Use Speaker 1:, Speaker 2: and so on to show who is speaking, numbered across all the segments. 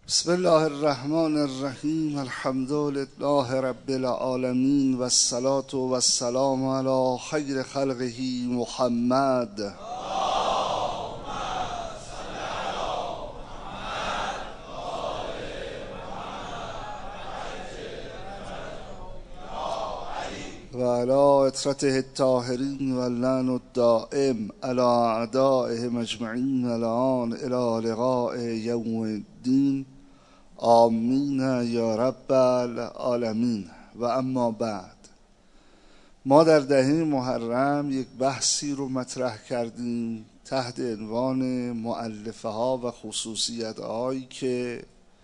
Speaker 1: بسم الله الرحمن الرحیم. الحمد لله رب العالمین و الصلاة و السلام علی خیر خلقه محمد. و علی اطرته الطاهرین و اللعن الدائم علی اعدائهم اجمعین الان الی لقاء یوم الدین. آمین یا رب العالمین. و اما بعد، ما در دهه محرم یک بحثی رو مطرح کردیم تحت عنوان مؤلفه ها و خصوصیت هایی که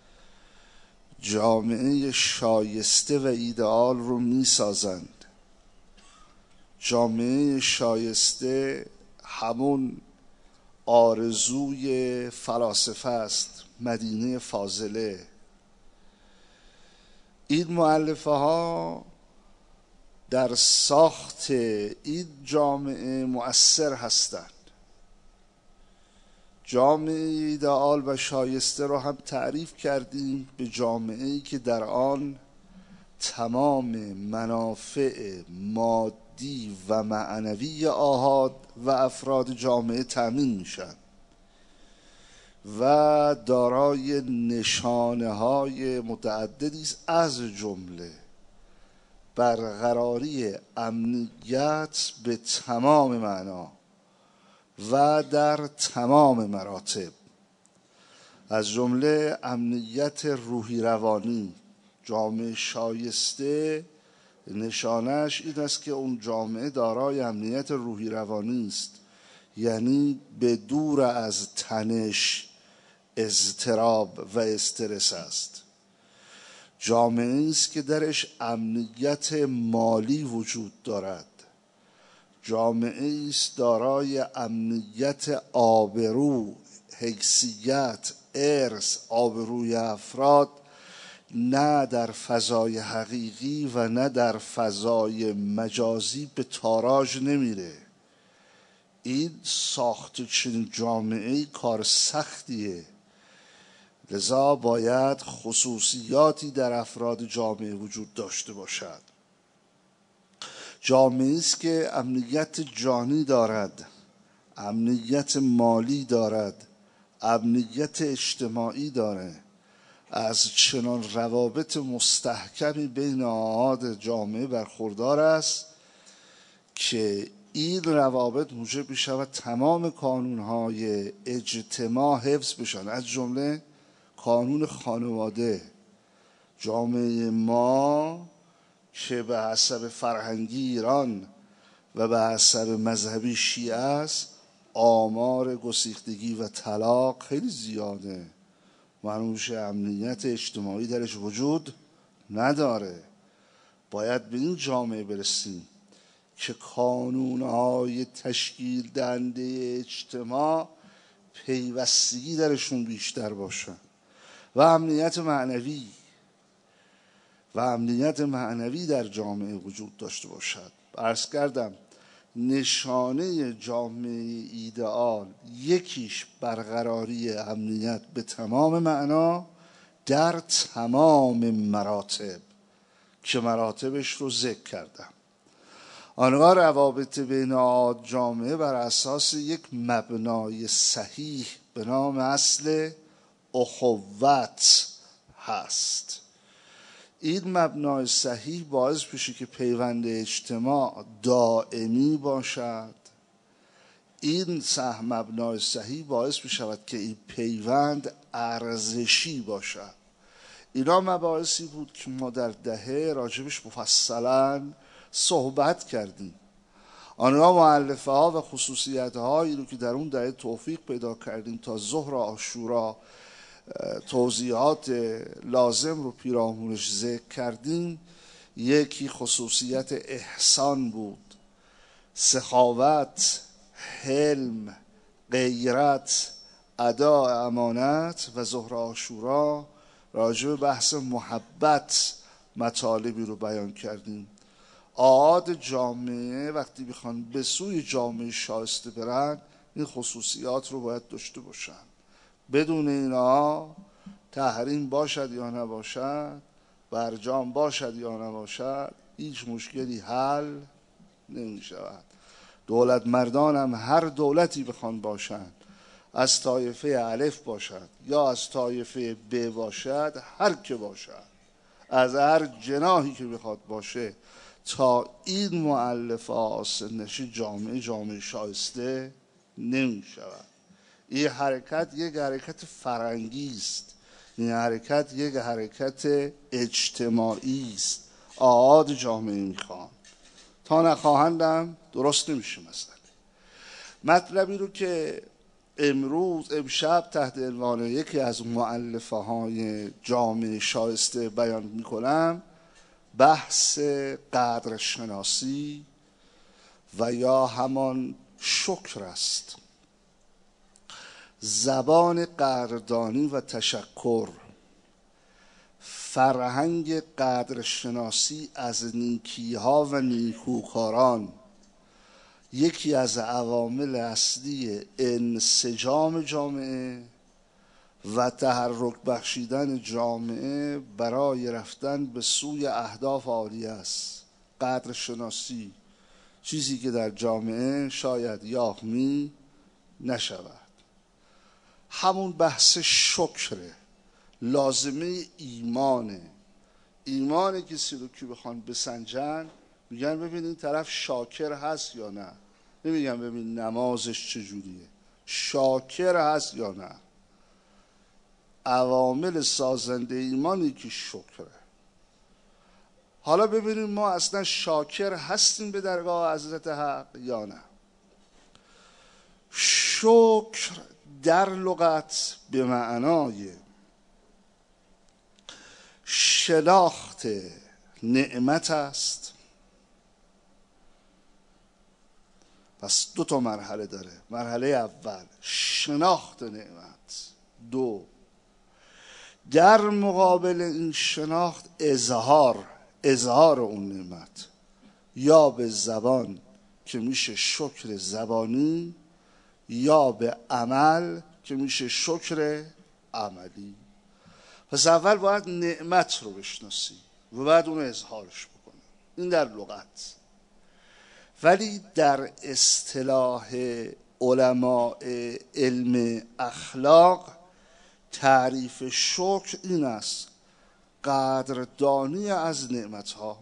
Speaker 1: جامعه شایسته و ایدئال رو می سازند. جامعه شایسته همون آرزوی فلاسفه است، مدینه فاضله. این مؤلفه ها در ساخت این جامعه مؤثر هستند. جامعه ایدئال و شایسته را هم تعریف کردیم به جامعه‌ای که در آن تمام منافع مادی و معنوی آحاد و افراد جامعه تامین میشن و دارای نشانه های متعددی است، از جمله برقراری امنیت به تمام معنا و در تمام مراتب، از جمله امنیت روحی روانی. جامعه شایسته نشانش این است که اون جامعه دارای امنیت روحی روانی است، یعنی به دور از تنش، اضطراب و استرس است. جامعه است که درش امنیت مالی وجود دارد. جامعه است دارای امنیت آبرو، حیثیت، ارث، آبروی افراد، نه در فضای حقیقی و نه در فضای مجازی به تاراج نمیره. این ساخت چنین جامعه کار سختیه، لذا باید خصوصیاتی در افراد جامعه وجود داشته باشد. جامعه است که امنیت جانی دارد، امنیت مالی دارد، امنیت اجتماعی داره، از چنان روابط مستحکمی بین اعضای جامعه برخوردار است که این روابط موجب می شود تمام کانونهای اجتماع حفظ بشن، از جمله کانون خانواده. جامعه ما که به حسب فرهنگی ایران و به حسب مذهبی شیعه است، آمار گسیختگی و طلاق خیلی زیاده. منوش امنیت اجتماعی درش وجود نداره. باید به این جامعه برسیم که کانونهای تشکیل دهنده اجتماع پیوستگی درشون بیشتر باشه و امنیت معنوی در جامعه وجود داشته باشد. عرض کردم نشانه جامعه ایدئال یکیش برقراری امنیت به تمام معنا در تمام مراتب که مراتبش رو ذکر کردم. آنها روابط بین اعضای جامعه بر اساس یک مبنای صحیح به نام اصل اخوت هست. این مبنای صحیح باعث بشه که پیوند اجتماع دائمی باشد. این مبنای صحیح باعث بشود که این پیوند ارزشی باشد. اینا مباحثی بود که ما در دهه راجبش مفصلا صحبت کردیم. آنها مؤلفه ها و خصوصیت هایی رو که در اون دهه توفیق پیدا کردیم تا ظهر عاشورا توضیحات لازم رو پیرامونش ذکر کردیم. یکی خصوصیت احسان بود، سخاوت، حلم، غیرت، ادا امانت. و ظهر عاشورا راجع به بحث محبت مطالبی رو بیان کردیم. اعضای جامعه وقتی بخوان به سوی جامعه شایسته برن این خصوصیات رو باید داشته باشن. بدون اینا تحریم باشد یا نباشد، برجام باشد یا نباشد، هیچ مشکلی حل نمی شود. دولت مردان هم هر دولتی بخوان باشند، از طایفه الف باشد یا از طایفه ب باشد، هر که باشد، از هر جناحی که بخواد باشه، تا این مؤلفه آسن نشه جامعه شایسته نمی شود. این حرکت یک حرکت فرنگی است، این حرکت یک حرکت اجتماعی است. آعاد جامعه میخوان، تا نخواهندم درست نمیشه. مثلا مطلبی رو که امشب تحت عنوان یکی از مؤلفه های جامعه شایسته بیان میکنم، بحث قدرشناسی و یا همان شکر است. زبان قدردانی و تشکر، فرهنگ قدرشناسی از نیکی‌ها و نیکوکاران یکی از عوامل اصلی انسجام جامعه و تحرک بخشیدن جامعه برای رفتن به سوی اهداف عالی است. قدرشناسی چیزی که در جامعه شاید یاغمی نشود. همون بحث شکره، لازمه ایمان کسی رو که بخوان بسنجن، میگن ببین این طرف شاکر هست یا نه. نمیگن ببین نمازش چجوریه، شاکر هست یا نه. عوامل سازنده ایمانی که شکره. حالا ببینیم ما اصلا شاکر هستیم به درگاه حضرت حق یا نه. شکر در لغت به معنای شناخت نعمت است. پس دو تا مرحله داره. مرحله اول شناخت نعمت، دو در مقابل این شناخت اظهار اون نعمت، یا به زبان که میشه شکر زبانی، یا به عمل که میشه شکر عملی. پس اول باید نعمت رو بشناسی و بعد اون اظهارش بکنی. این در لغت. ولی در اصطلاح علماء علم اخلاق تعریف شکر این است: قدردانی از نعمتها.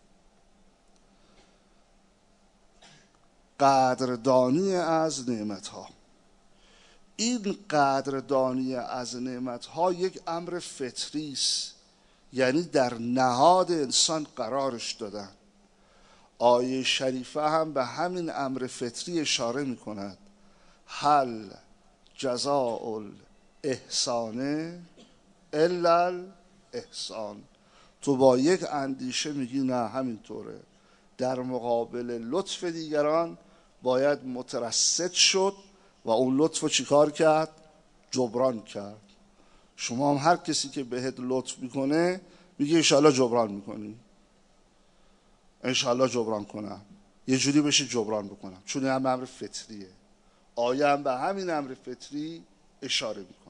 Speaker 1: قدردانی از نعمتها. این قدردانی از نعمتها یک امر فطری است، یعنی در نهاد انسان قرارش دادن. آیه شریفه هم به همین امر فطری اشاره می کند: هل جزاء الاحسان الا الاحسان. تو با یک اندیشه میگی نه همینطوره، در مقابل لطف دیگران باید مترصد شد و اون لطف رو چیکار کرد؟ جبران کرد. شما هم هر کسی که بهت لطف میکنه میگه انشالله جبران میکنی، انشالله جبران کنم، یه جوری بشه جبران بکنم، چون این هم امر فطریه. آیه هم به همین امر فطری اشاره میکنه.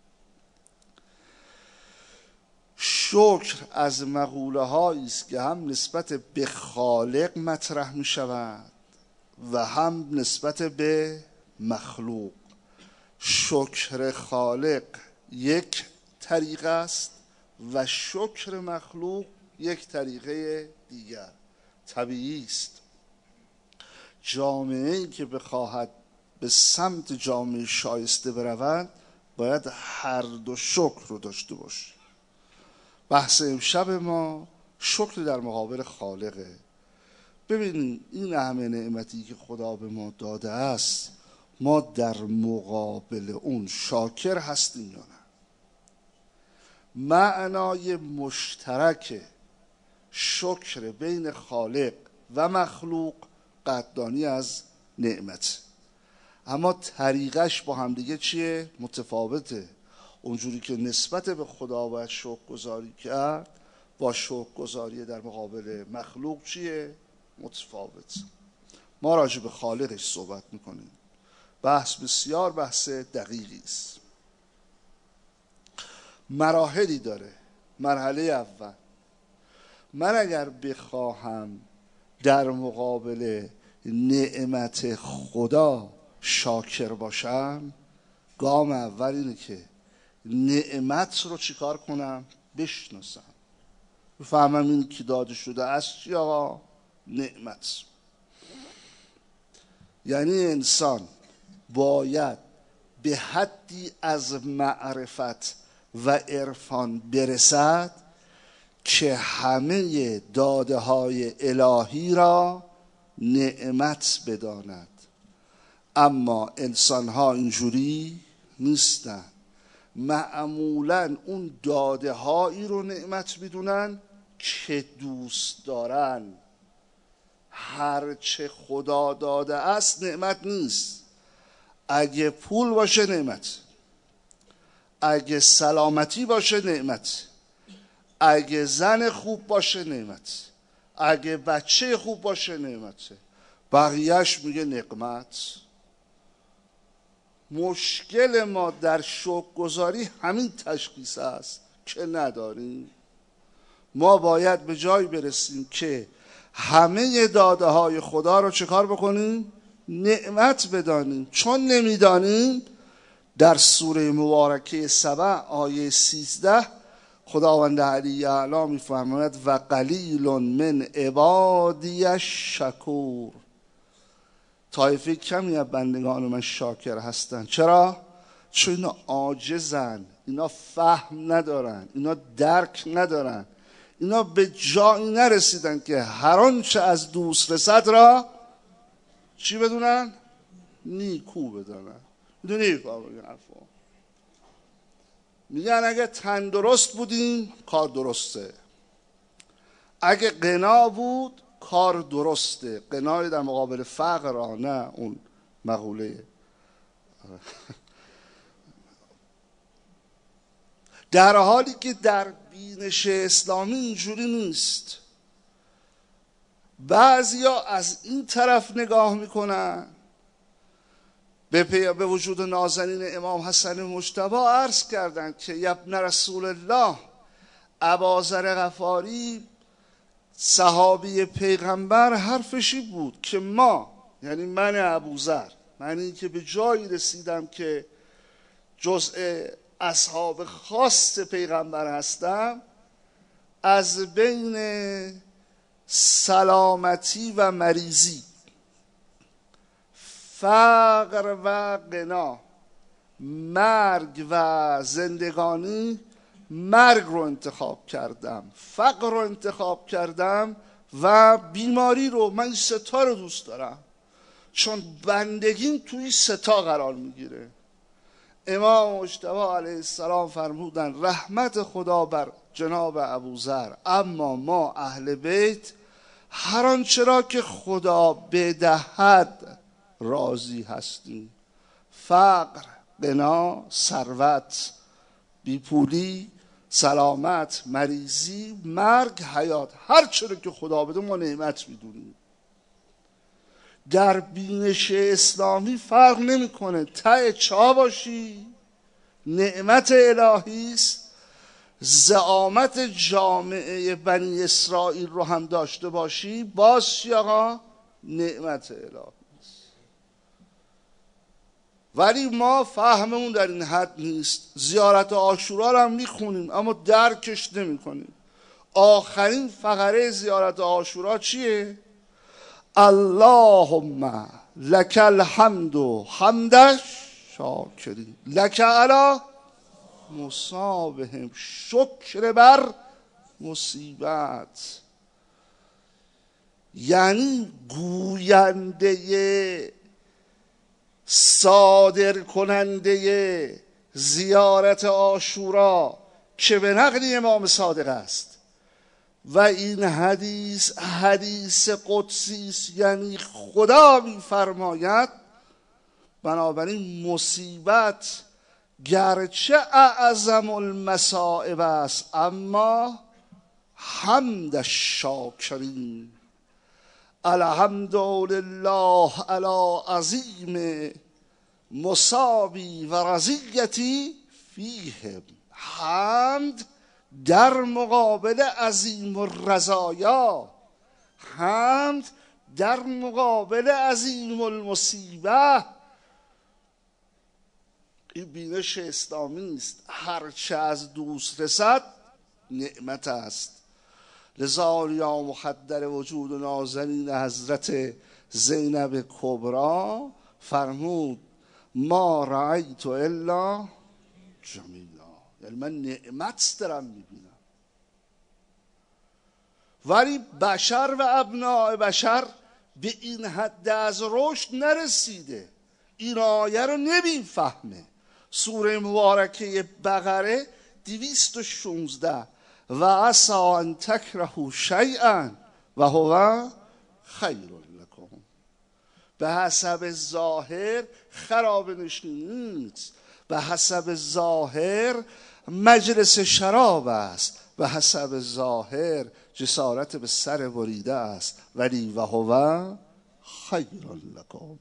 Speaker 1: شکر از مقوله هایی است که هم نسبت به خالق مطرح می شود و هم نسبت به مخلوق. شکر خالق یک طریقه است و شکر مخلوق یک طریقه دیگر. طبیعی است جامعه‌ای که بخواهد به سمت جامعه شایسته برود باید هر دو شکر رو داشته باشه. بحث امشب ما شکر در مقابل خالقه. ببینید این همه نعمتی که خدا به ما داده است، ما در مقابل اون شاکر هستیم یا نه؟ معنای مشترک شکر بین خالق و مخلوق قدردانی از نعمت، اما طریقش با همدیگه چیه؟ متفاوته. اونجوری که نسبت به خدا باید شکرگزاری کرد، با شکرگزاری در مقابل مخلوق چیه؟ متفاوت. ما راجع به خالقش صحبت میکنیم. بحث بسیار بحث دقیقی است. مراحلی داره. مرحله اول، من اگر بخواهم در مقابل نعمت خدا شاکر باشم، گام اول اینه که نعمت رو چیکار کنم؟ بشناسم، بفهمم این که داده شده است چی آقا؟ نعمت. یعنی انسان باید به حدی از معرفت و عرفان برسد که همه داده های الهی را نعمت بداند. اما انسان ها اینجوری نیستن. معمولا اون داده هایی رو نعمت میدونن که دوست دارن. هرچه خدا داده است نعمت نیست. اگه پول باشه نعمت، اگه سلامتی باشه نعمت، اگه زن خوب باشه نعمت، اگه بچه خوب باشه نعمته، بقیهش میگه نقمت. مشکل ما در شکرگزاری همین تشخیص است که نداریم. ما باید به جایی برسیم که همه داده های خدا رو چه کار بکنیم؟ نعمت بدانیم. چون نمیدانیم، در سوره مبارکه سبع آیه 13 خداوند علی اعلی میفرماید و قلیل من عبادی الشکور، طایفه کمی از بندگان من شاکر هستن. چرا؟ چون اینا عاجزن، اینا فهم ندارن، اینا درک ندارن، اینا به جایی نرسیدن که هر آنچه از دوست رسد را چی بدونن؟ نیکو بدونن. میدونی میگن اگه تندرست بودیم کار درسته، اگه غنا بود کار درسته. غنای در مقابل فقر، نه اون مقوله. در حالی که در بینش اسلامی اینجوری نیست. بعضیا از این طرف نگاه میکنن. به وجود نازنین امام حسن مجتبی عرض کردند که ابن رسول الله، اباذر غفاری صحابی پیغمبر، حرفشی بود که ما، یعنی من ابوذر، من این که به جایی رسیدم که جزء اصحاب خاص پیغمبر هستم، از بین سلامتی و مریضی، فقر و غنا، مرگ و زندگانی، مرگ رو انتخاب کردم، فقر رو انتخاب کردم و بیماری رو. من این ستا رو دوست دارم چون بندگیم توی ستا قرار میگیره. امام مجتبی علیه السلام فرمودن رحمت خدا بر جناب ابوذر، اما ما اهل بیت هر آنچه را که خدا بدهد راضی هستیم. فقر، غنا، ثروت، بیپولی، سلامت، مریضی، مرگ، حیات، هر چیزی که خدا بده ما نعمت میدونیم. در بینش اسلامی فرق نمیکنه ته چا باشی، نعمت الهی است. زعامت جامعه بنی اسرائیل رو هم داشته باشی، باز چی آقا؟ نعمت الهی. ولی ما فهممون در این حد نیست. زیارت عاشورا رو هم میخونیم اما درکش نمی کنیم. آخرین فقره زیارت عاشورا چیه؟ اللهم لک الحمد حمد شاکرین لک علی مصابهم، شکر بر مصیبت. یعنی گوینده، صادر کننده زیارت عاشورا که به نقل امام صادق است و این حدیث قدسی است. یعنی خدا می‌فرماید بنابراین مصیبت گرچه اعظم المصائب است اما حمد الشاکرین، الحمد لله علی عظیم مصابی و رضیتی فیهم. حمد در مقابل عظیم الرزایا، حمد در مقابل عظیم المصیبه. این بینش اسلامی است. هرچه از دوست رسد نعمت است. لذا یا مخدر وجود و نازنین حضرت زینب کبرا فرمود ما رأیت الا جمیلا، یعنی من نعمت دارم میبینم. ولی بشر و ابناء بشر به این حد از رشد نرسیده، این آیه رو نمیفهمه. سوره مبارکه بقره 216 و عسى ان تکرهوا شیئا و هو خیر لکم. به حسب ظاهر خراب نشینیست، به حسب ظاهر مجلس شراب است، به حسب ظاهر جسارت به سر بریده است، ولی و هو خیر لکم.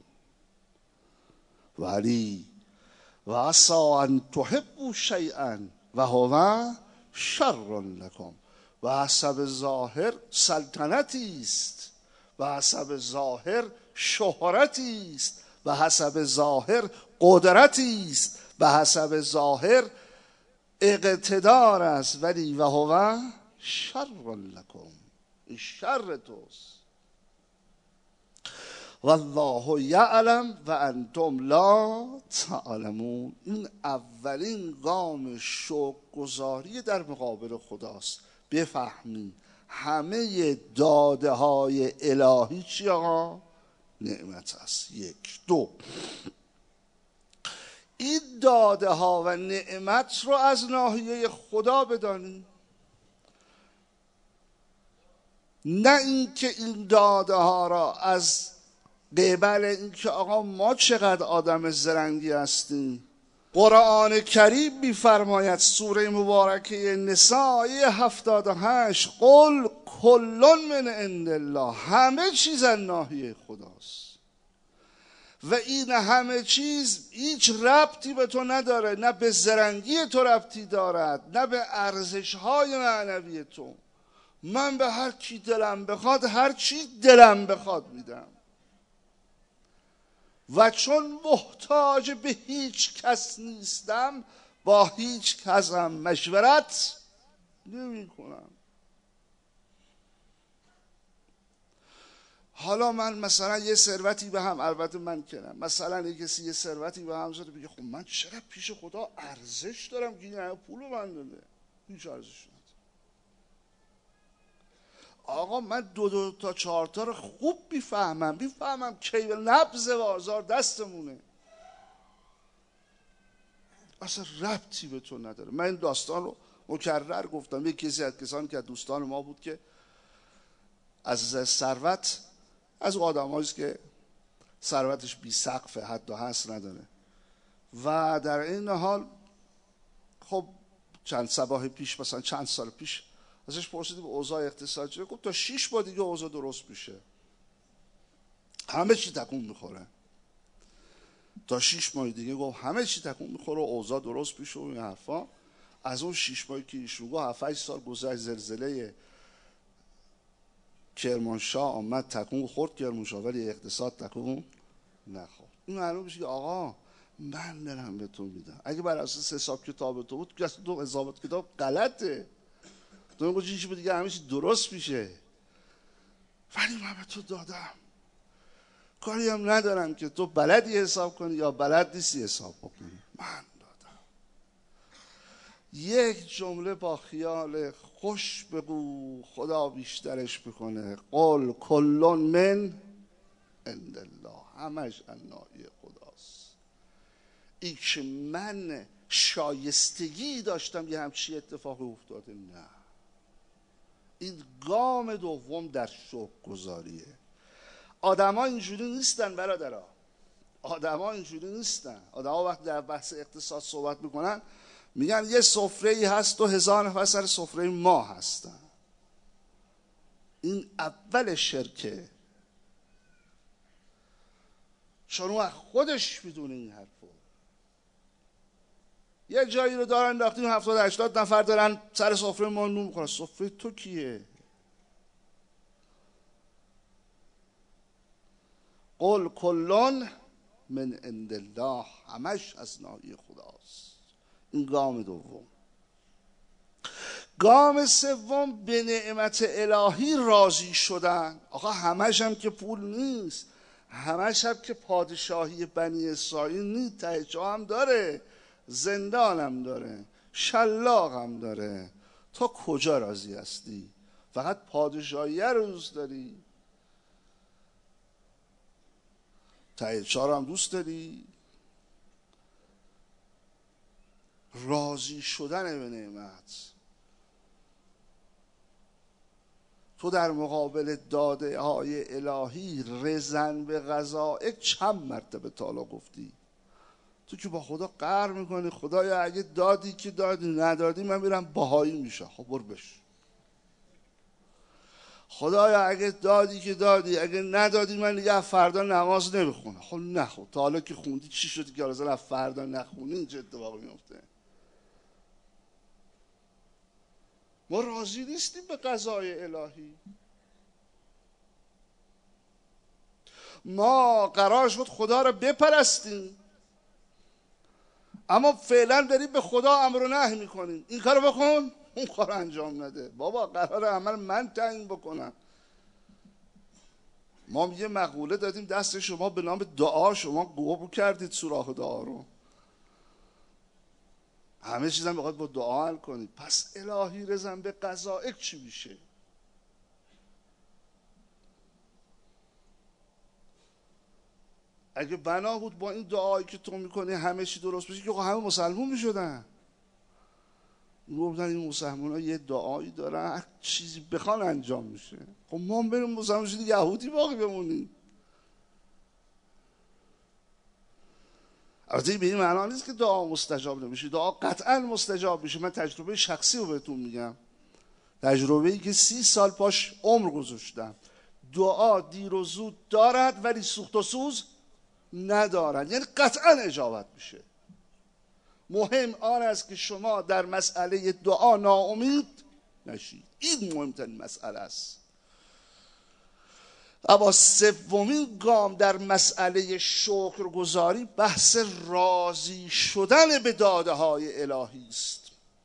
Speaker 1: ولی و عسى ان تحبوا شیئا و هو شر لکم. و حسب ظاهر سلطنتی است، و حسب ظاهر شهرتی است، و حسب ظاهر قدرتی است، به حسب ظاهر اقتدار است، ولی و هو شر لکم، این شر توست. والله یعلم و انتم لا تعلمون. این اولین گام شکرگزاری در مقابل خداست. بفهمید همه داده های الهی چی آقا؟ نعمت است. یک. دو، این داده ها و نعمت رو از ناحیه خدا بدانید، نه اینکه این داده ها را از قبل اینکه آقا ما چقدر آدم زرنگی هستیم. قرآن کریم میفرماید سوره مبارکه نساء آیه 78 قل کل من عند الله، همه چیز از ناحیه خداست و این همه چیز هیچ ربطی به تو نداره، نه به زرنگی تو ربطی دارد، نه به ارزش‌های معنوی تو. من به هر کی دلم بخواد هر چی دلم بخواد میدم و چون محتاج به هیچ کس نیستم با هیچ کس هم مشورت نمی کنم. حالا من مثلا یه ثروتی به هم، البته من کنم، مثلا یه کسی یه ثروتی به هم زده بگه خب من چرا پیش خدا ارزش دارم که این همه پول رو من داده؟ هیچ ارزش نداره. آقا من 2 تا 4 تا رو خوب میفهمم کیبل نبض بازار دستمونه، اصلا ربطی به تو نداره. من این داستان رو مکرر گفتم. یک کسی از کسانی که دوستان ما بود که از ثروت، از آدماییست که ثروتش بی سقف حد و حصر نداره و در این حال خب چند صباح پیش، مثلا چند سال پیش ازش پرسیدیم اوضاع اقتصادی، گفت تا 6 ماه دیگه اوضاع درست میشه، همه چی تکون میخوره. تا 6 ماه دیگه گفت همه چی تکون میخوره و اوضاع درست میشه و این حرفا. از اون 6 ماهی که ایشون گفت 7-8 سال گذشت، زلزله کرمانشاه آمد تکون خورد کرمانشاه، ولی اقتصاد تکون نخورد. این معلوم میشه که آقا من دارم به تو میدم. اگه بر اساس حساب کتاب تو بود که تو حساب کتاب غلطه، تو میگو چیزی بود دیگه همه چی درست میشه، ولی من به تو دادم، کاری هم ندارم که تو بلدی حساب کنی یا بلد نیستی حساب بکنی، من دادم. یک جمله با خیال خوش بگو خدا بیشترش بکنه. قل کل من عند الله، همش از ناحیه خداست. این که من شایستگی داشتم یه همچی اتفاقی افتاده، نه. این گام دوم در شکرگزاریه. آدما اینجوری نیستن برادرها، آدما اینجوری نیستن. آدما وقتی در بحث اقتصاد صحبت میکنن میگن یه سفره‌ای هست و 1000 نفر سر سفره ما هستن. این اول شرکه، چون اون خودش میدونه این حرفو. یه جایی رو دارن انداختیم 70-80 نفر دارن سر سفره ما نون میخورن. سفره تو کیه؟ قل کلون من عند الله، همش از ناحیه خداست. این گام دوم. گام سوم به نعمت الهی راضی شدن. آقا همش هم که پول نیست، همش هم که پادشاهی بنی اسرائیل نیست، ته جا هم داره، زندان هم داره، شلاق هم داره. تا کجا راضی هستی؟ فقط پادشاهی رو دوست داری؟ ته جا هم دوست داری؟ راضی شدن به نعمت. تو در مقابل داده های الهی رضن به قضائک چند مرتبه تالا گفتی؟ تو که با خدا قهر میکنی، خدایا اگه دادی که دادی، ندادی من میرم بهایی میشه. خب برو بش. خدایا اگه دادی که دادی، اگه ندادی من دیگه فردا نماز نمیخونم. خب نخون. تا حالا که خوندی چی شدی که حالا فردا نخونی؟ چه اتفاقی میفته؟ ما راضی نیستیم به قضای الهی. ما قرار شد خدا رو بپرستیم، اما فعلا داریم به خدا امر و نهی میکنیم. این کارو بکن، اون کارو انجام نده. بابا قرار عمل من تعیین بکنم. ما یه مقوله دادیم دست شما به نام دعا، شما گوه کردید سوراخ دعا رو. همه چیزم بخواد با دعا حل کنید. پس الهی رضا به قضائک چی میشه؟ اگه بنا بود با این دعایی که تو میکنی همه چی درست بشه که همه مسلمون میشدن. گفتن این مسلمان ها یه دعایی دارن، هر چیزی بخوان انجام میشه. خب ما هم بریم مسلمان شدیم یهودی باقی بمونیم. البته به این معنا نیست که دعا مستجاب نمیشه. دعا قطعا مستجاب میشه. من تجربه شخصی رو بهتون میگم، تجربه‌ای که 30 سال پاش عمر گذاشتم. دعا دیر و زود دارد ولی سوخت و سوز ندارد، یعنی قطعا اجابت میشه. مهم آن است که شما در مسئله دعا ناامید نشید. این مهمترین مسئله است. اما سومین گام در مسئله شکرگزاری بحث راضی شدن به داده های الهی است.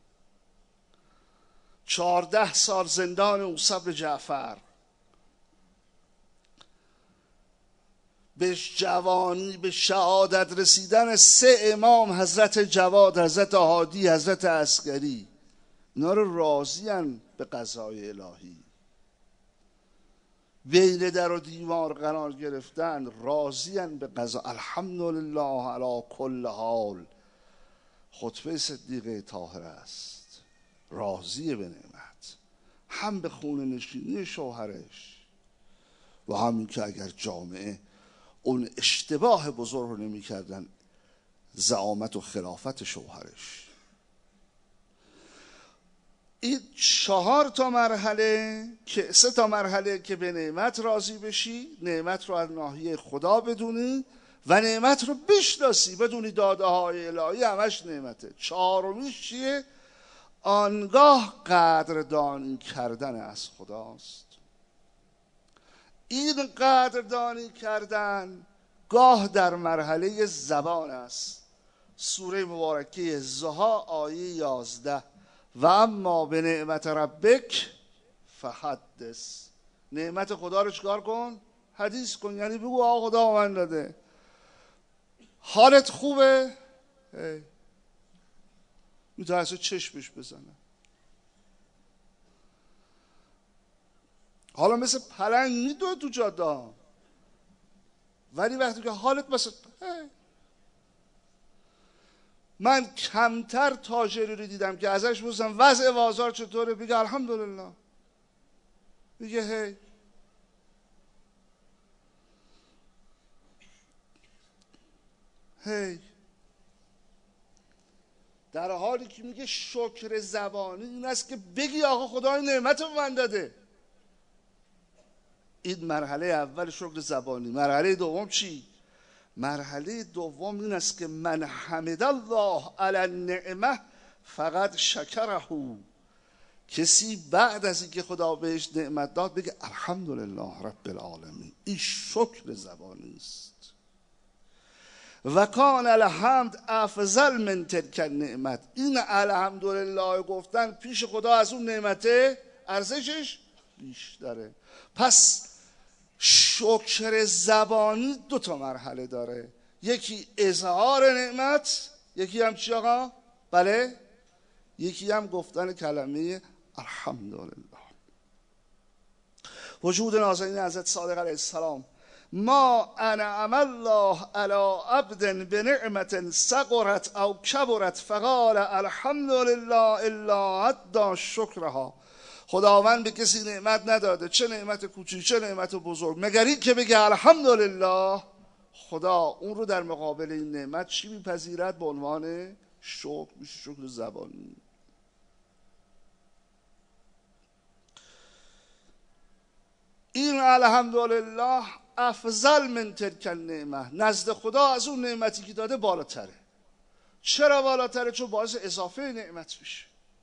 Speaker 1: 14 سال زندان موسی جعفر، به جوانی به شهادت رسیدن 3 امام، حضرت جواد، حضرت هادی، حضرت عسکری، اینا رو راضی‌اند به قضای الهی. بین در و دیوار قرار گرفتن، راضی‌اند به قضا. الحمدلله علی کل حال. خطبه صدیقه طاهره است. راضی به نعمت، هم به خونه نشینی شوهرش و همین که اگر جامعه اون اشتباه بزرگ رو نمی کردن، زعامت و خلافت شوهرش. این 4 تا مرحله که 3 تا مرحله که به نعمت راضی بشی، نعمت رو از ناحیه خدا بدونی و نعمت رو بشناسی، بدونی داده های الهی همش نعمته. 4میش چیه؟ آنگاه قدردانی کردن از خداست. این قدردانی کردن گاه در مرحله زبان است. سوره مبارکه ضحی آیه 11: و اما به نعمت ربک فحدث. نعمت خدا رو چکار کن؟ حدیث کن. یعنی بگو آقا خدا من داده. حالت خوبه؟ میتونسته چشمش بزنه. حالا مثل پلنگ میدوه تو جاده، ولی وقتی که حالت مثل من کمتر تاجری رو دیدم که ازش بپرسم وضع بازار چطوره، بگه الحمدلله، بگه هی. در حالی که میگه شکر زبانی این است که بگی آقا خدای نعمت رو من داده. این مرحله اول شکر زبانی. مرحله دوم چی؟ مرحله دوم این است که من حمد الله علی النعمه فقط شکره. کسی بعد از اینکه خدا بهش نعمت داد بگه الحمدلله رب العالمین. این شکر زبانی است. و کان الحمد افضل من تلک النعمت. این الحمدلله گفتن پیش خدا از اون نعمته ارزشش بیشتره. پس شکر زبانی 2 مرحله داره، یکی اظهار نعمت، یکی هم چی آقا؟ بله، یکی هم گفتن کلمه الحمدلله. وجود نازنین حضرت صادق علیه السلام: ما انعم الله علی عبد بنعمة صغرت او کبرت فقال الحمد لله الا ادى شکرها. خداوند به کسی نعمت نداده، چه نعمت کوچیک چه نعمت بزرگ، مگر این که بگه الحمدلله. خدا اون رو در مقابل این نعمت چی میپذیرد؟ به عنوان شکر، میشه شکر زبانی. این الحمدلله افضل من تلک النعمه، نزد خدا از اون نعمتی که داده بالاتره. چرا بالاتره؟ چون باعث اضافه نعمت میشه.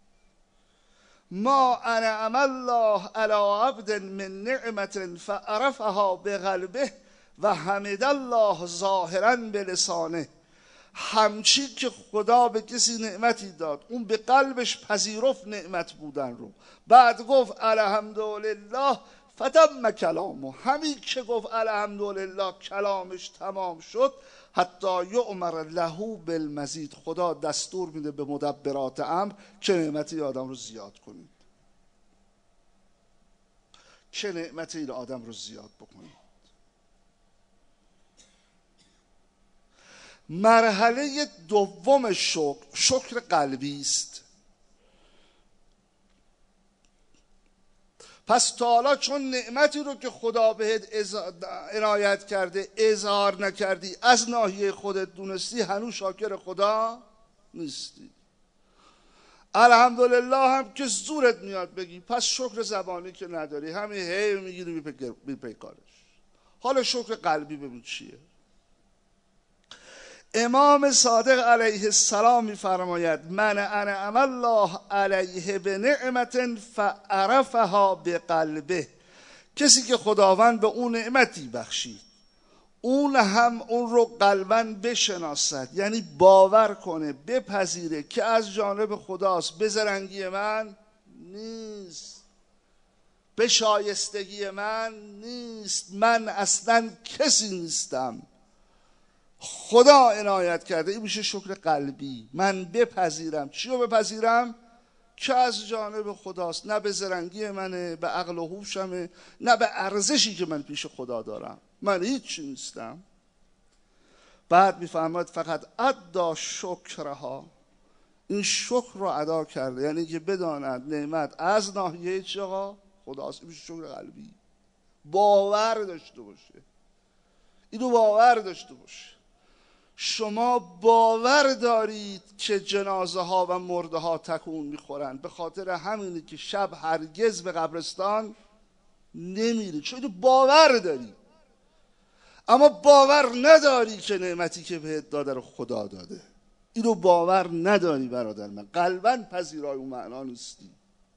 Speaker 1: ما انعم الله علی عبد من نعمة فعرفها بقلبه و حمد الله ظاهرا بلسانه. همچین که خدا به کسی نعمتی داد، اون به قلبش پذیرفت نعمت بودن رو، بعد گفت الحمدلله فتم کلامه. همین که گفت الحمدلله کلامش تمام شد. حتی یؤمر له بالمزید، خدا دستور میده به مدبرات امر که نعمتی آدم رو زیاد کنید، که نعمتی این آدم رو زیاد بکنید. مرحله دوم شکر قلبی است. پس تا حالا چون نعمتی رو که خدا بهت عنایت کرده اظهار نکردی، از ناحیه خودت دونستی، هنوز شاکر خدا نیستی. الحمدلله هم که زورت میاد بگی، پس شکر زبانی که نداری، همین هی میگیری میپیکارش. حالا شکر قلبی ببین چیه. امام صادق علیه السلام میفرماید من انعم الله علیه بنعمة فعرفها بقلبه. کسی که خداوند به اون نعمتی بخشید، اون هم اون رو قلباً بشناسد، یعنی باور کنه، بپذیره که از جانب خداست، به زرنگی من نیست، به شایستگی من نیست، من اصلا کسی نیستم، خدا عنایت کرده. این میشه شکر قلبی. من بپذیرم. چی رو بپذیرم؟ که از جانب خداست، نه به زرنگی منه، به عقل و هوشمه، نه به ارزشی که من پیش خدا دارم، من هیچ نیستم. بعد میفهمد فقط ادا شکرها، این شکر رو ادا کرده، یعنی که بداند نعمت از ناحیه چقا خداست. این میشه شکر قلبی. باور داشته باشه، اینو باور داشته باشه. شما باور دارید که جنازه ها و مرده ها تکون میخورند، به خاطر همینه که شب هرگز به قبرستان نمیری، چون اینو باور داری. اما باور نداری که نعمتی که بهت داده رو خدا داده. اینو باور نداری برادر من، قلباً پذیرای اون معنا نیستی.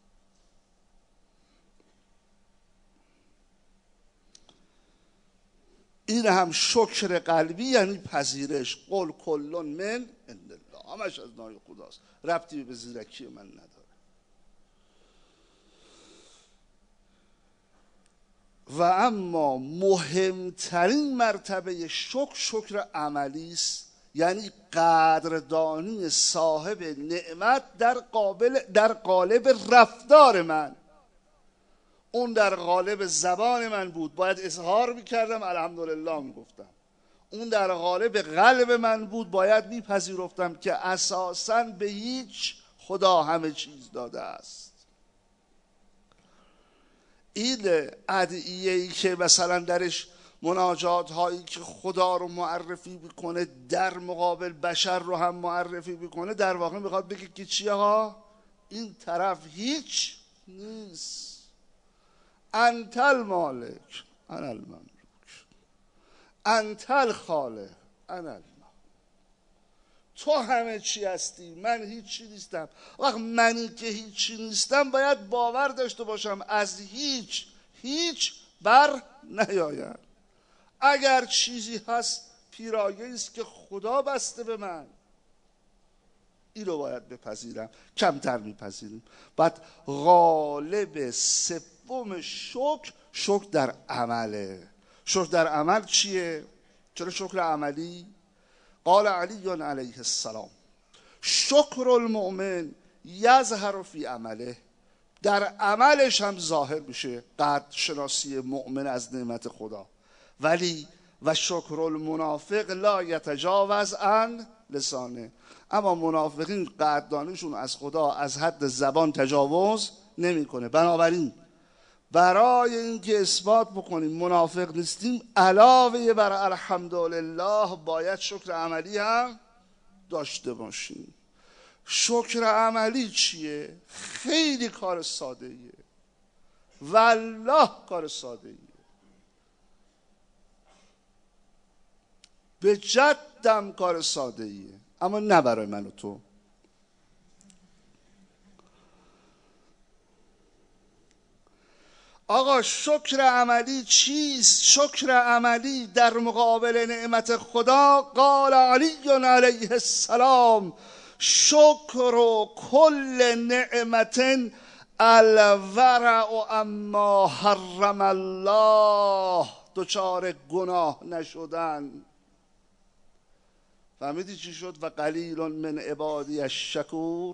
Speaker 1: این هم شکر قلبی، یعنی پذیرش. قل کل من عند الله، همش از نای خداست، ربطی به زیرکی من نداره. و اما مهمترین مرتبه شکر عملی است، یعنی قدردانی صاحب نعمت در قالب رفتار من. اون در قالب زبان من بود، باید اظهار میکردم الحمدلله میگفتم. اون در قالب قلب من بود، باید میپذیرفتم که اساساً به هیچ خدا همه چیز داده است. این ادعیه‌ای که مثلا درش مناجات هایی که خدا رو معرفی میکنه در مقابل بشر رو هم معرفی میکنه، در واقع میخواد بگه که چی ها؟ این طرف هیچ نیست. انت المالک انا المملوک، انت الخالق انا الله. تو همه چی هستی، من هیچی نیستم. وقت منی که هیچی نیستم باید باور داشته باشم از هیچ بر نیاید. اگر چیزی هست پیرایه‌ای است که خدا بسته به من، این رو باید بپذیرم. کمتر میپذیریم. بعد غالب سوم شکر در عمله. شکر در عمل چیه؟ چرا شکر عملی؟ قال علی علیه السلام شکر المؤمن یظهر فی عمله، در عملش هم ظاهر میشه قدر شناسی مؤمن از نعمت خدا. ولی و شکر المنافق لا یتجاوز عن لسانه، اما منافقین قدردانیشون از خدا از حد زبان تجاوز نمیکنه. بنابراین برای اینکه اثبات بکنیم منافق نیستیم، علاوه بر الحمدلله باید شکر عملی هم داشته باشیم. شکر عملی چیه؟ خیلی کار ساده ایه، والله کار ساده ایه، به جدم کار ساده ایه، اما نه برای من و تو. آقا شکر عملی چیست؟ شکر عملی در مقابل نعمت خدا، قال علی علیه السلام شکر کل نعمت الورع اما حرم الله، دچار گناه نشدن. فهمیدی چی شد؟ و قلیل من عبادی الشکور.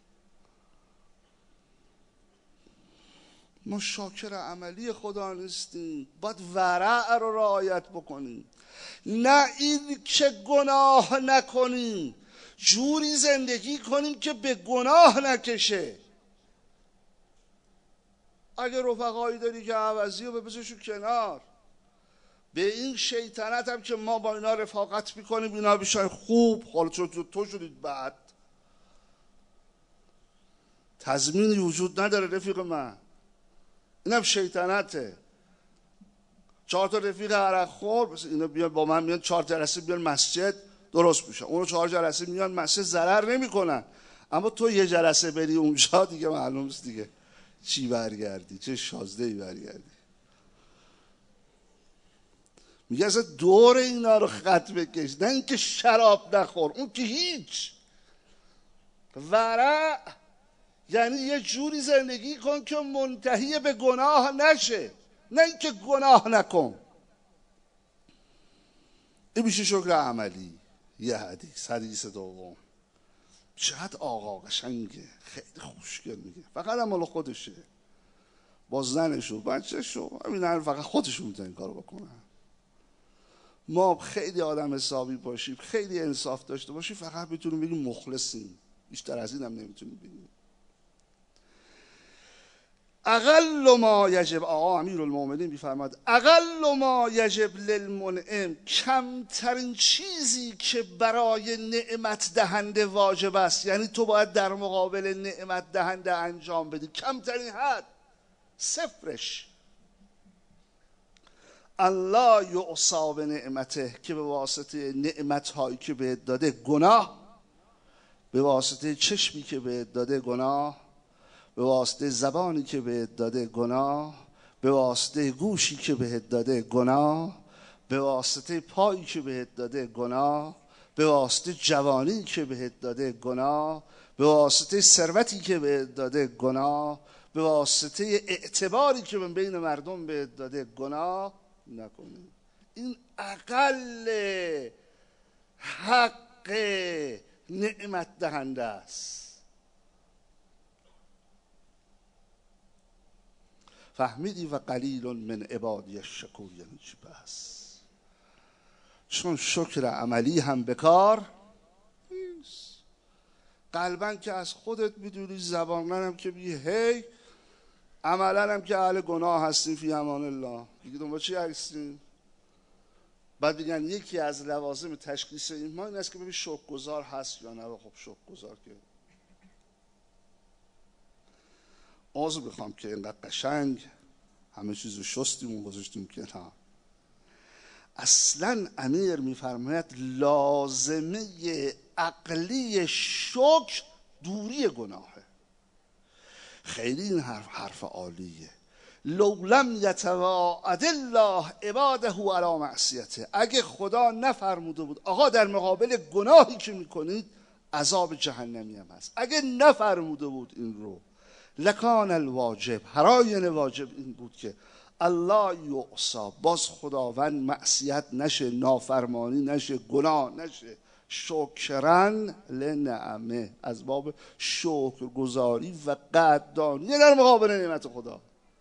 Speaker 1: ما شاکر عملی خدا نیستیم، باید ورع رو رعایت بکنیم. نه این که گناه نکنیم، جوری زندگی کنیم که به گناه نکشه. اگه رفقایی داری که عوضی رو بذارشون کنار، به این شیطنت هم که ما با اینا رفاقت میکنیم اینا بشن خوب، حالا تو شدید بد. تضمینی وجود نداره رفیق من، اینم شیطنته. 4 تا رفیق عرق خور اینا بیان با من میان 4 جلسه بیان مسجد درست میشه، اونو 4 جلسه میان مسجد ضرر نمیکنن، اما تو یه جلسه بری اونجا دیگه معلوم است دیگه چی برگردی، چه شازده‌ای برگردی. میگه اصلا دور اینا رو خط بکش، نه اینکه شراب نخور، اون که هیچ. ورع یعنی یه جوری زندگی کن که منتهی به گناه نشه، نه اینکه گناه نکن. این میشه شکر عملی. یه حدیث دوم، چقدر آقا قشنگه، خیلی خوشگل میگه، فقط هم مال خودشه، با زنش و بچه‌ش و همین، فقط خودشون میتونن این کارو بکنن. ما خیلی آدم حسابی باشیم، خیلی انصاف داشته باشیم، فقط میتونیم بگیم مخلصیم، بیشتر از این هم نمیتونیم بگیم. اقل ما یجب، آقا امیرالمومنین میفرماد اقل ما یجب للمنعم، کمترین چیزی که برای نعمت دهنده واجب است، یعنی تو باید در مقابل نعمت دهنده انجام بدی، کمترین حد، صفرش، الله یعصا به نعمته، که به واسطه نعمت هایی که بهت داده گناه، به واسطه چشمی که بهت داده گناه، به واسطه زبانی که بهت داده گناه، به واسطه گوشی که بهت داده گناه، به واسطه پایی که بهت داده گناه، به واسطه جوانی که بهت داده گناه، به واسطه ثروتی که بهت داده گناه، به واسطه اعتباری که بین مردم بهت داده گناه نکنی. این اقل حق نعمت دهنده است. فهمیدی؟ و قلیل من عبادی الشکور یعنی چی؟ بس چون شکر عملی هم بکار نیست. قلباً که از خودت میدونی، زباناً هم که بگی هی، عملاً هم که اهل گناه هستیم، فی امان الله، دیگه دنبال چی هستیم؟ بعد بگن یکی از لوازم تشخیص ایمان این است که ببین شکرگزار هست یا نه. خب شکرگزار که عذر بخوام که اینقدر قشنگ همه چیز رو شستیم و گذاشتیم کنار. اصلا امیر میفرماید لازمه عقلی شکر دوری گناهه. خیلی این حرف عالیه. لو لم یتواعد الله عباده علی معصیته، اگه خدا نفرموده بود آقا در مقابل گناهی که میکنید عذاب جهنمی هم هست، اگه نفرموده بود این رو، لکان الواجب، هراین واجب این بود که الله یعصا، باز خداوند معصیت نشه، نافرمانی نشه، گناه نشه، شکرن لنعمه، از باب شکرگزاری و قدردانی در مقابل نعمت خدا.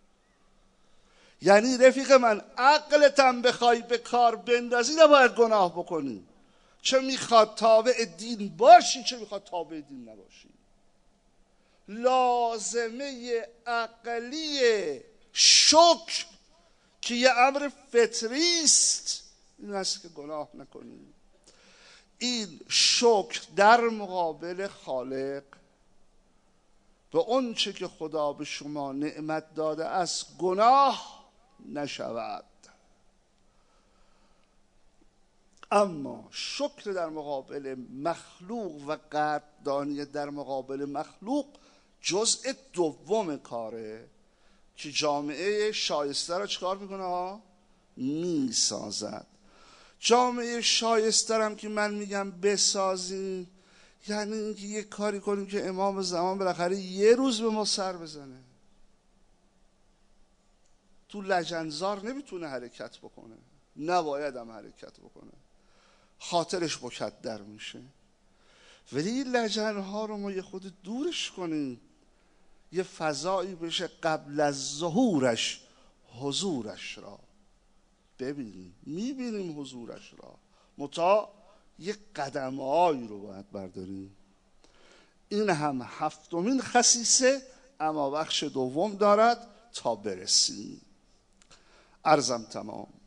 Speaker 1: یعنی رفیق من عقلتم بخوای به کار بندازی نباید گناه بکنی، چه میخواد تابع دین باشی چه میخواد تابع دین نباشی. لازمه عقلی شکر که یه امر فطری است این است که گناه نکنی. این شکر در مقابل خالق به اون چه که خدا به شما نعمت داده است گناه نشود. اما شکر در مقابل مخلوق و قدردانی در مقابل مخلوق جزء دوم کاره که جامعه شایسته را چکار میکنه؟ میسازد. جامعه شایسته هم که من میگم بسازیم یعنی اینکه یک کاری کنیم که امام زمان بالاخره یه روز به ما سر بزنه. تو لجنزار نمیتونه حرکت بکنه، نباید هم حرکت بکنه، خاطرش مکدر میشه. ولی این لجنها رو ما یه خود دورش کنیم، یه فضایی بشه قبل از ظهورش حضورش را ببینیم. میبینیم حضورش را، متا یک قدم‌هایی رو باید برداریم. این هم هفتمین خصیصه، اما بخش دوم دارد تا برسیم. عرضم تمام.